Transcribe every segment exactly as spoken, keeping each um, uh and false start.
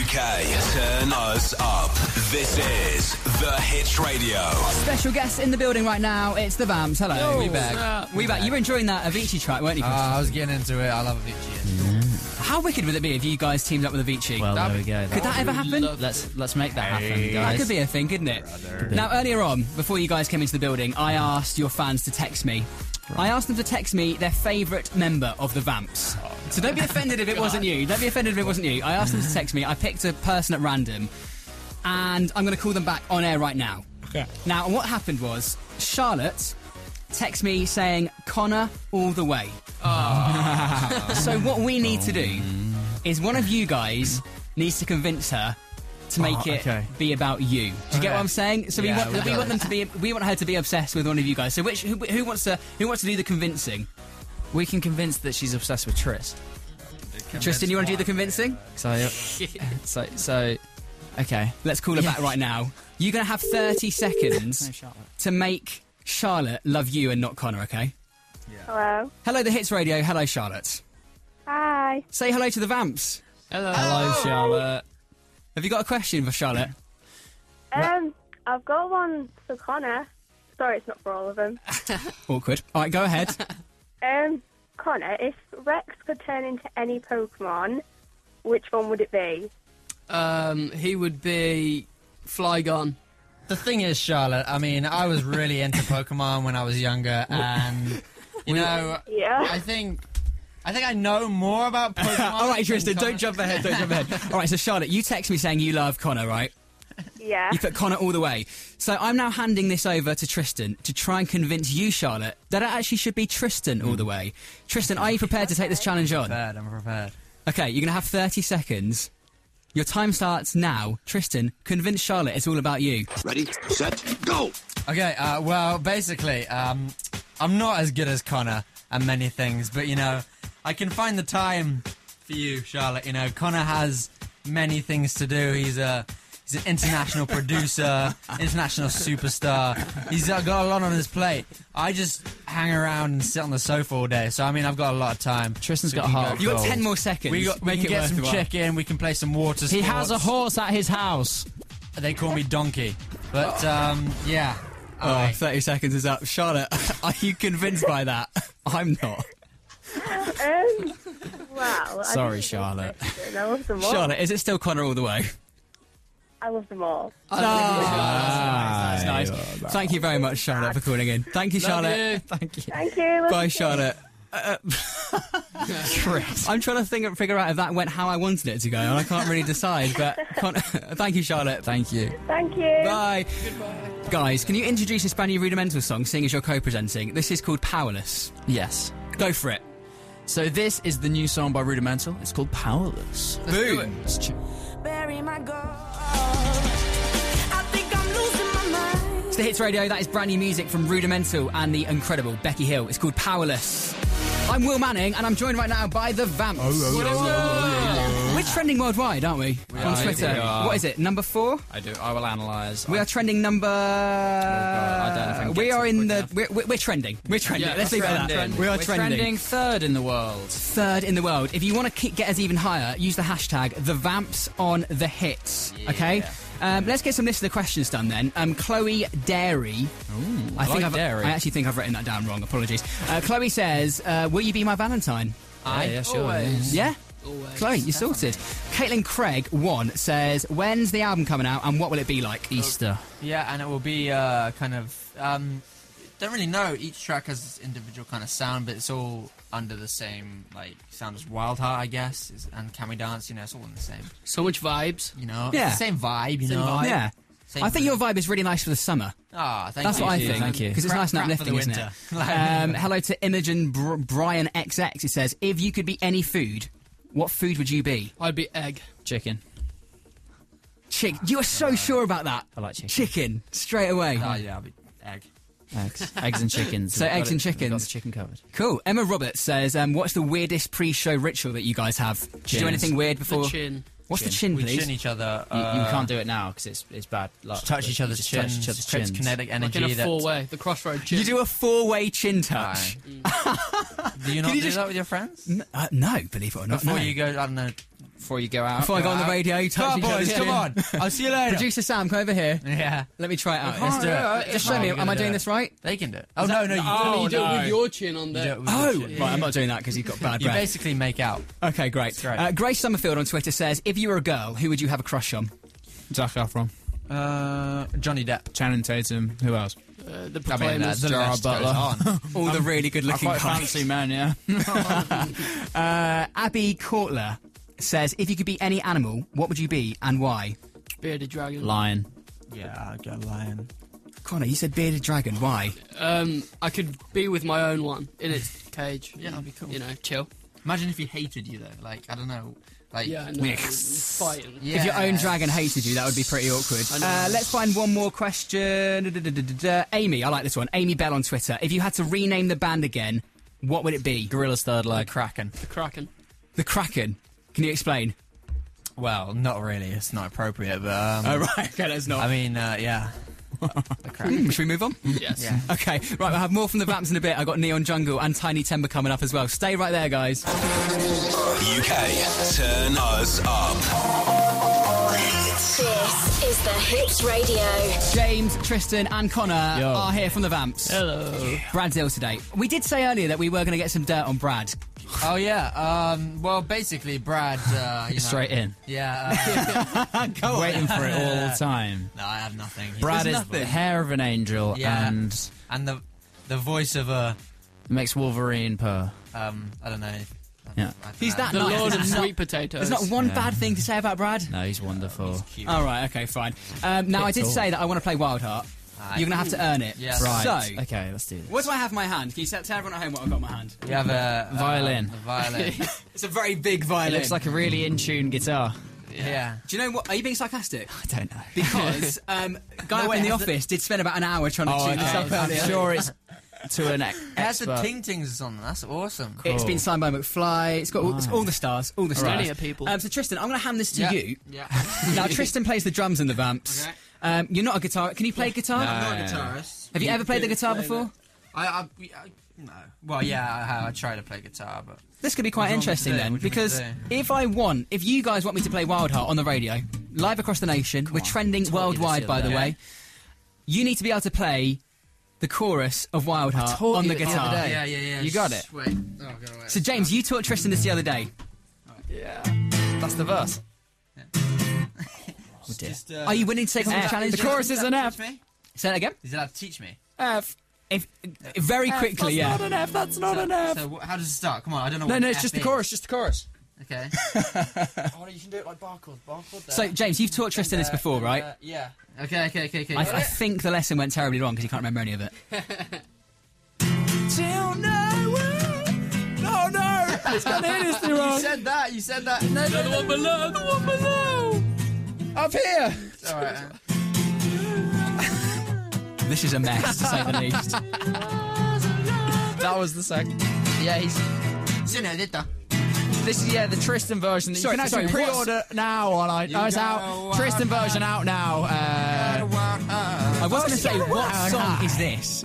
K. Turn us up. This is The Hits Radio. Special guest in the building right now. It's the Vamps. Hello. Yo, we back. uh, we back. You were enjoying that Avicii track, weren't you? Uh, I was getting into it. I love Avicii. Mm. How wicked would it be if you guys teamed up with Avicii? Well, That- there we go. Could that ever happen? Let's let's make that happen, That guys. could be a thing, couldn't it? Brother. Now, earlier on, before you guys came into the building, I asked your fans to text me. I asked them to text me their favourite member of the Vamps. So don't be offended if it wasn't you. Don't be offended if it wasn't you. I asked them to text me. I picked a person at random, and I'm going to call them back on air right now. Okay. Now, what happened was Charlotte texted me saying Connor all the way. So what we need to do is one of you guys needs to convince her to make Oh, it okay. be about you. Do you get Okay. what I'm saying? So Yeah, we we want we got want it. them to be we want her to be obsessed with one of you guys. So which who, who wants to who wants to do the convincing? We can convince that she's obsessed with Tris. Tristan, you want to do the convincing? So, so, so, okay. Let's call her back right now. You're going to have thirty seconds to make Charlotte love you and not Connor, okay? Hello. Hello, the Hits Radio. Hello, Charlotte. Hi. Say hello to the Vamps. Hello. Hello, Charlotte. Have you got a question for Charlotte? Um, I've got one for Connor. Sorry, it's not for all of them. Awkward. All right, go ahead. Um, Connor, if Rex could turn into any Pokemon, which one would it be? Um, he would be Flygon. The thing is, Charlotte, I mean, I was really into Pokemon when I was younger, and, you know, Yeah. I think... I think I know more about Pokemon. All right, than Tristan, Connor. don't jump ahead. Don't jump ahead. All right, so Charlotte, you text me saying you love Connor, right? Yeah. You put Connor all the way. So I'm now handing this over to Tristan to try and convince you, Charlotte, that it actually should be Tristan all the way. Tristan, are you prepared to take this challenge on? Prepared, I'm prepared. Okay, you're going to have thirty seconds. Your time starts now. Tristan, convince Charlotte it's all about you. Ready, set, go! Okay, uh, well, basically, um, I'm not as good as Connor at many things, but, you know, I can find the time for you, Charlotte. You know, Connor has many things to do. He's a... He's an international producer, international superstar. He's got a lot on his plate. I just hang around and sit on the sofa all day. So, I mean, I've got a lot of time. Tristan's So got we a can heart. go You got gold. ten more seconds. We, got, we Make can it get some worthwhile. chicken. We can play some water sports. He has a horse at his house. They call me Donkey. But, um, yeah. Oh, Aye. thirty seconds is up. Charlotte, are you convinced by that? I'm not. Um, wow. I Sorry, didn't Charlotte. think so. I love them all. Charlotte, is it still Connor all the way? I love them all. Ah, nice, nice, nice. Thank you very much, Charlotte, for calling in. Thank you, Charlotte. you. Thank you. Thank you. Love Bye, you. Charlotte. Uh, Chris. I'm trying to think, figure out if that went how I wanted it to go, and I can't really decide. But Con- thank you, Charlotte. Thank you. Thank you. Bye. Guys, can you introduce this brand new Rudimental song, seeing as you're co-presenting? This is called Powerless. Yes. Go for it. So this is the new song by Rudimental. It's called Powerless. Boom. Let's ch- Bury my gold. I think I'm losing my mind. It's the Hits Radio. That is brand new music from Rudimental and the incredible Becky Hill. It's called Powerless. I'm Will Manning, and I'm joined right now by the Vamps. We're trending worldwide, aren't we? On are, Twitter. we are. What is it? Number four? I do. I will analyse. We are trending number. I don't know if I can we get are to it in quick the. enough. We're, we're, we're trending. We're trending. Yeah, Let's leave it at that. trending. We are We're trending. trending third in the world. Third in the world. If you want to get us even higher, use the hashtag the Vamps on the hits. Okay. Um, let's get some listener questions done then. Um, Chloe Dairy. I, I think like I've, dairy. I actually think I've written that down wrong. Apologies. Uh, Chloe says, uh, "Will you be my Valentine?" yeah, yeah, sure. Always. Yeah. Always. Chloe, you're sorted. Caitlin Craig one says, "When's the album coming out, and what will it be like?" Easter. Yeah, and it will be uh, kind of... Um, don't really know. Each track has its individual kind of sound, but it's all under the same like sound as Wild Heart, I guess, is, and Can We Dance. You know, it's all in the same. So much vibes. You know, Yeah. it's the same vibe. You Same know, vibe. Yeah. Same I think your vibe. vibe is really nice for the summer. Ah, thank That's you. what I you, think. thank you. Because it's Crap- nice and crap for uplifting, the isn't winter. it? um, hello to Imogen Br- Brian X X. It says, "If you could be any food, what food would you be?" I'd be egg. Chicken. Chick. You are so sure about that. I like chicken. Chicken straight away. Oh yeah, I'll be egg. Eggs. Eggs and chickens. So We've got eggs it- and we've got chickens. the chicken covered. Cool. Emma Roberts says, um, "What's the weirdest pre-show ritual that you guys have? Did you do Chins. anything weird before?" The chin. What's Chin. the chin, We please? chin each other. You, you uh, can't do it now because it's it's bad luck. touch but each you other's just chins. touch each other's creates chins. kinetic Like energy. in a that- four-way, the crossroad chin. You do a four-way chin touch. Aye. Do you not you do just- that with your friends? N- uh, no, believe it or not. Before no. you go, I don't know, before you go out. Before I go on the radio, you touch Come on, each other's boys, come chin. on. I'll see you later. Producer Sam, come over here. Yeah. Let me try it out. Let's Let's do do it. it. Just show me. Am I doing this right? They can do it. Oh, no, no, you Oh, you do it no. with your chin on do there. it with your Oh, chin. right. I'm not doing that because you've got bad You breath. basically make out. Okay, great. great. Uh, Grace Summerfield on Twitter says, if you were a girl, who would you have a crush on? Zac Efron, Uh, Johnny Depp. Channing Tatum. Who else? Uh, the I mean, uh, Proclaimers. the Gerard list goes Butler. on. All the really I good-looking quite guys. fancy men. Yeah. Uh, Abby Courtler says, if you could be any animal, what would you be and why? Bearded dragon. Lion. Yeah, I'll go lion. Connor, you said bearded dragon. Why? Um, I could be with my own one in its cage. Yeah, that'd be cool. You know, chill. Imagine if he hated you, though. Like, I don't know. Like, Yeah, no, fighting. yeah. If your own dragon hated you, that would be pretty awkward. I know. Uh, let's find one more question. Da-da-da-da-da. Amy, I like this one. Amy Bell on Twitter. If you had to rename the band again, what would it be? Gorilla's third leg. Kraken. The Kraken. The Kraken. Can you explain? Well, not really. It's not appropriate, but. Um, Oh, right. Okay, that's not. I mean, uh, yeah. The Kraken. Hmm, should we move on? Yes. Yeah. Okay, right, we'll have more from the Vamps in a bit. I've got Neon Jungle and Tiny Timber coming up as well. Stay right there, guys. U K, turn us up. This is the Hits Radio. James, Tristan and Connor Yo. are here from the Vamps. Hello. Brad's ill today. We did say earlier that we were going to get some dirt on Brad. Oh, yeah. Um, well, basically, Brad. Uh, you know, Straight in. Yeah. Uh, Go Waiting for it all the time. no, I have nothing. Brad is nothing. the hair of an angel Yeah. and And the the voice of a. makes Wolverine purr. Um, I don't know. Yeah. I don't He's know. that The nice. Lord of There's not- Sweet Potatoes. There's not one Yeah. bad thing to say about Brad. No, he's wonderful. Cute. All right, okay, fine. Um, now, I did Pixel. say that I want to play Wild Heart. Aye. You're going to have to earn it. Yes. Right. So, Okay, let's do this. what do I have in my hand? Can you tell everyone at home what I've got in my hand? You have a. a Violin. A violin. It's a very big It violin. looks like a really in-tune guitar. yeah. Do you know what? Are you being sarcastic? I don't know. Because um, guy No, up wait, in the has it- office did spend about an hour trying to Oh, tune this okay. up I'm earlier. sure it's to an ex- It has the expert. ting tings on. That's awesome. It's been signed by McFly. It's got all, it's all the stars. All the stars. Many a people. Um, so Tristan, I'm going to hand this to Yeah. you. Yeah. Now Tristan plays the drums in the Vamps. Okay. Um, you're not a guitar. Can you play guitar? I'm not a No. guitarist. Have you ever played the guitar before? I, I, I, no. Well, yeah, I, have. I try to play guitar, but This could be quite What do you want me interesting to do? then, What do you want me because to do? if I want, if you guys want me to play Wild Heart on the radio, live across the nation, we're on. trending I told you this worldwide, the by other the day. way. You need to be able to play the chorus of Wild Heart taught on you the it the guitar. other day. yeah, yeah, yeah. You got it? Wait. Oh, go away. So James, you taught Tristan this the other day. That's the verse. Just, uh, Are you willing to take on the F. challenge? The chorus is an F. Teach me? Say that again. Is it allowed to teach me? F. If, if very quickly, yeah. That's not an F. That's not an F. So, wh- how does it start? Come on, I don't know. No, what no, it's F just the is. chorus. Just the chorus. Okay. Oh, you can do it like bar chord. Bar chord. So James, you've taught Tristan this before, right? Uh, yeah. Okay, okay, okay, okay. I, I think the lesson went terribly wrong because he can't remember any of it. Till no, no, no. It's gonna hit us you wrong. said that. You said that. No, The one below, the one below. Up here. All right. This is a mess, to say the least. That was the second. Yeah, he's. Senorita. This is yeah the Tristan version that Sorry, you can actually sorry, pre-order now on I. Oh, it's out. Tristan version out now. Uh, I was going to say, what song is this?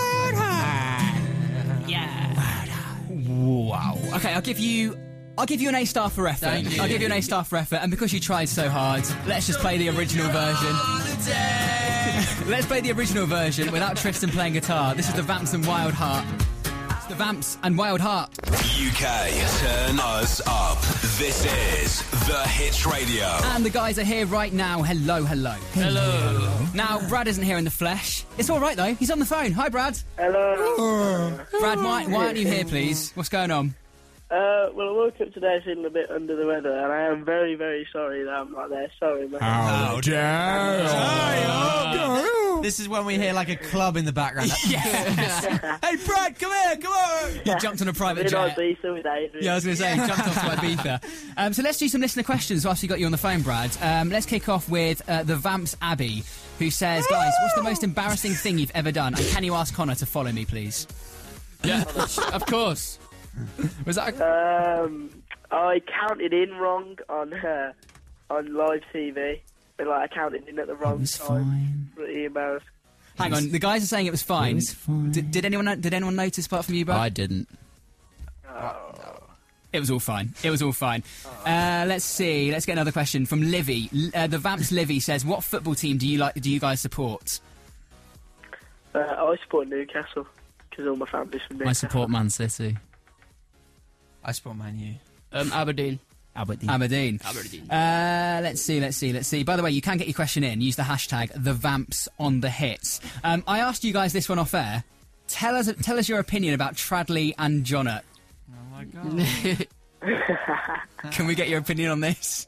Wow. Okay, I'll give you. I'll give you an A star for effort. Thank you. I'll give you an A star for effort, and because you tried so hard, let's just play the original version. Let's play the original version without Tristan playing guitar. This is the Vamps and Wild Heart. It's the Vamps and Wild Heart. U K, turn us up. This is The Hits Radio. And the guys are here right now. Hello, hello. Hello. Now, Brad isn't here in the flesh. It's all right, though. He's on the phone. Hi, Brad. Hello. Brad, why, why aren't you here, please? What's going on? Uh, well, I woke up today feeling a bit under the weather, and I am very, very sorry that I'm not there. Sorry, man. How dare This is when we hear like a club in the background. Hey, Brad, come here, come on! You jumped on a private Been on jet. Ibiza with Adrian. Yeah, I was going to say, jumped off to Ibiza. Um, so let's do some listener questions whilst we got you on the phone, Brad. Um, let's kick off with uh, the Vamps Abby, who says, guys, what's the most embarrassing thing you've ever done? And can you ask Connor to follow me, please? Yeah, of course. Was that? A, Um, I counted in wrong on uh, on live T V. But, like, I counted in at the wrong was time. fine. Pretty embarrassed. Hang on, the guys are saying it was fine. was fine. Did, did anyone did anyone notice apart from you, Brad? I didn't. It was all fine. It was all fine. Uh, let's see. Let's get another question from Livy. L- Uh, the Vamps Livy says, "What football team do you like? Do you guys support?" Uh, I support Newcastle because all my family's from Newcastle. I support Man City. I support Man U. Um, Aberdeen. Aberdeen. Aberdeen. Aberdeen. Uh, let's see, let's see, let's see. By the way, you can get your question in. Use the hashtag the Vamps on the hits. Um, I asked you guys this one off air. Tell us, tell us your opinion about Tradley and Jonnet. Oh my god. Can we get your opinion on this?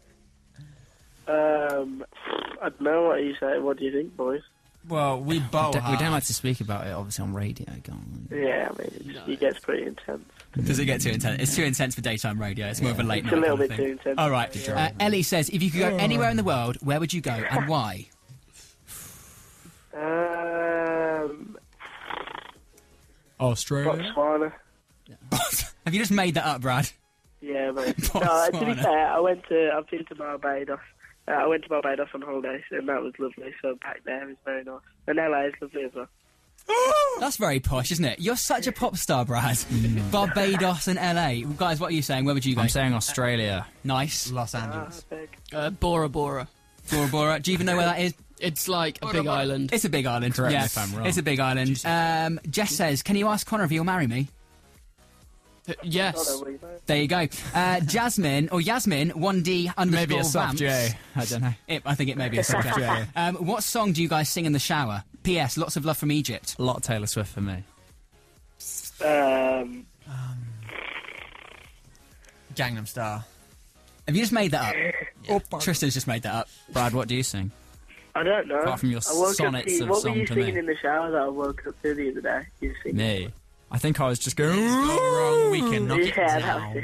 Um, I don't know what you say. What do you think, boys? Well, we both. D- we don't like to speak about it, obviously, on radio. Go on. Yeah, I mean, it's, it gets pretty intense. Does it get too intense? It's too intense for daytime radio. It's more of a late It's night a little kind of bit thing. too intense. All right. Uh, Ellie says, if you could go anywhere in the world, where would you go and why? Um, Australia. Botswana. Have you just made that up, Brad? Yeah, mate. No, uh, to be Botswana. fair, I went to. I've been to Barbados. Uh, I went to Barbados on holidays, and that was lovely. So back there is very nice, and L A is lovely as well. That's very posh, isn't it? You're such a pop star, Brad. Barbados and L A. Well, guys, what are you saying? Where would you go? I'm saying Australia. Nice. Los Ah, Angeles. big. Uh, Bora Bora. Bora Bora. Do you even know where that is? It's like a big island. It's a big island. Correct me yeah. if I'm wrong. It's a big island. Um, Jess says, can you ask Connor if he'll marry me? Uh, I yes. don't know where you go. There you go. Uh, Jasmine, or Yasmin, one D underscore Maybe a soft Vamps. J. I don't know. It, I think it may be a soft J. Um, what song do you guys sing in the shower? P S. Lots of love from Egypt. A lot of Taylor Swift for me. Um, Gangnam Style. Have you just made that up? Tristan's just made that up. Brad, what do you sing? I don't know. Apart from your I woke sonnets up to, of what Song were you to singing Me. in the shower that I woke up to the other day? You were singing. Me. I think I was just going. Wrong weekend. Knock it Yeah, down.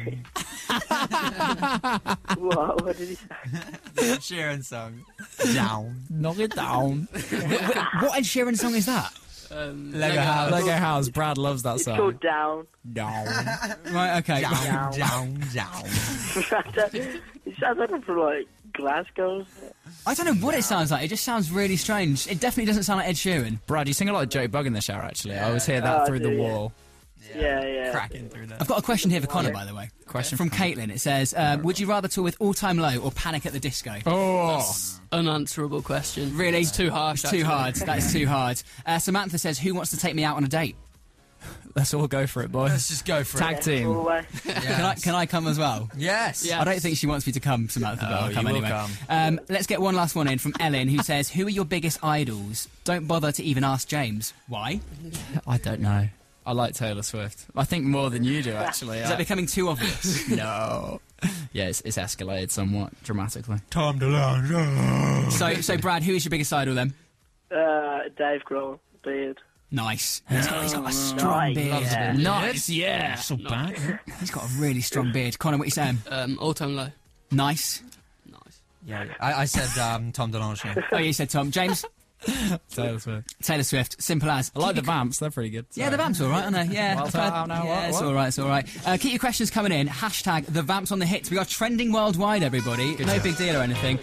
that was it. What? What did he say? Sharon song. Down. Knock it down. What Ed Sheeran song is that? Um, Lego House. Lego House. Brad loves that It's song. called Down. Down. Right, okay. Down, down, down. It sounds like I'm from like Glasgow. I don't know what it sounds like. It just sounds really strange. It definitely doesn't sound like Ed Sheeran. Brad, you sing a lot of Joe Bug in the shower, actually. I always hear that Oh, through do the you? wall. Yeah, yeah. Cracking through that. I've got a question here for Connor, by the way. Question From Caitlin. It says, um, would you rather tour with All Time Low or Panic at the Disco? Oh. unanswerable question. Really? It's too harsh. It's too actually. hard. That's too hard. Uh, Samantha says, who wants to take me out on a date? Let's all go for it, boys. Let's just go for Tag it. team. All the way. Can I can I come as well? Yes. Yeah. I don't think she wants me to come, Samantha, but Oh, I'll come you will anyway. come. Um, let's get one last one in from Ellen, who says, who are your biggest idols? Don't bother to even ask James. Why? I don't know. I like Taylor Swift. I think more than you do, actually. Is that becoming too obvious? No. Yeah, it's, it's escalated somewhat dramatically. Tom DeLonge. so, so Brad, who is your biggest idol then? Uh, Dave Grohl, beard. Nice. He's got, he's got a strong Nice. beard. Loves a bit. Nice, yeah. So bad. He's got a really strong beard. Connor, what you saying? Um, all time low. Nice. Nice. Yeah, I, I said um, Tom DeLonge. Oh, you said Tom. James? Taylor Swift. Taylor Swift. Simple as. I like Keep the your- Vamps. They're pretty good. Yeah, the Vamps all right, aren't they? Yeah, Well, I've so heard- how now, yeah, what- it's what? all right, it's all right. Uh, keep your questions coming in. Hashtag the Vamps on the hits. We are trending worldwide, everybody. no big deal or anything.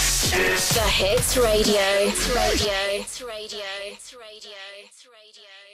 The Hits Radio. Hits Radio. Hits Radio. Hits Radio. Hits Radio.